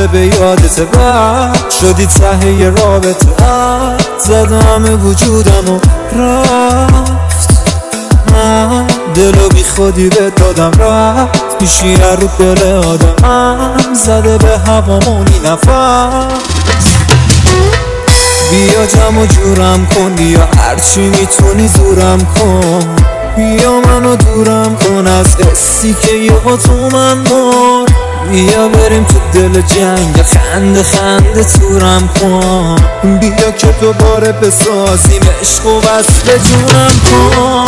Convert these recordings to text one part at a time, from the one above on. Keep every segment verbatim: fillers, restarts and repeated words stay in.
به یادت بعد شدی ته یه رابطه زدم وجودم و رفت من دلو بی خودی به دادم رفت میشی رو دل آدمم زده به هوامونی نفس بیا جمع و جورم کن بیا هرچی میتونی زورم کن بیا منو دورم کن از حسی که یه تو من مر بیا بریم تو دل جنگ خنده خنده تورم کن بیا که دوباره بسازیم عشق و وصل جونم کن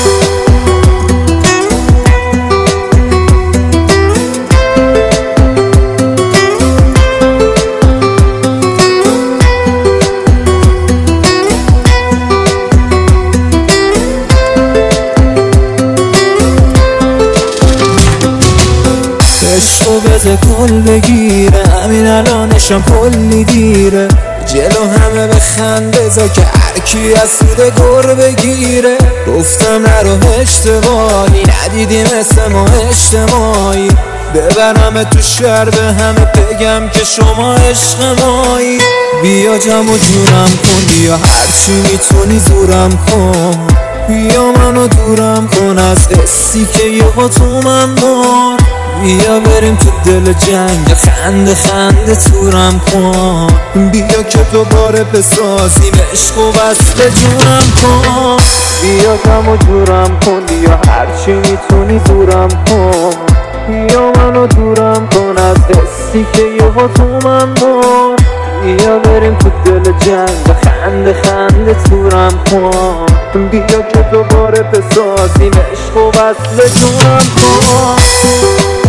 عشقو بده کل بگیره همین الانشم کلی دیره جلو همه بخند بذار که هرکی از سود گر بگیره گفتم نرو اشتباهی ندیدی مثل ما اجتماعی ببرم تو شهر به همه بگم که شما عشق مایی بیا جمع و جورم کن بیا هرچی میتونی زورم کن بیا منو دورم کن از حسی که یه تو من مر بیا بریم تو دل جنگ خنده خنده تورم کن بیا که دوباره بسازیم عشق و وصل جونم کن بیا جمع و جورم کن بیا هرچی میتونی زورم کن بیا منو دورم کن از حسی که یه تو من مر بیا بریم تو دل جنگ خنده خنده تورم کن بیا که دوباره بسازیم عشق و وصل جونم کن